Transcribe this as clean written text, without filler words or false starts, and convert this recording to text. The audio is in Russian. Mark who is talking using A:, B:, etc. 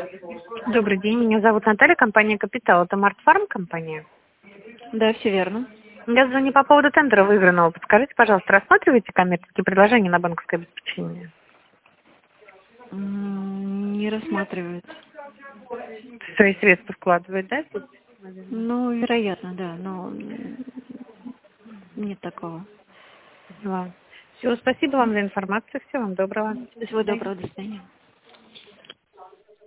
A: Добрый день, меня зовут Наталья, компания «Капитал». Это Мартфарм компания?
B: Да, все верно.
A: Я звоню по поводу тендера выигранного. Подскажите, пожалуйста, рассматриваете коммерческие предложения на банковское обеспечение?
B: Не рассматривается.
A: Свои средства вкладывает, да?
B: Ну, вероятно, да, но нет такого.
A: Поняла. Всего спасибо вам за информацию. Всего вам доброго.
B: Всего доброго, до свидания.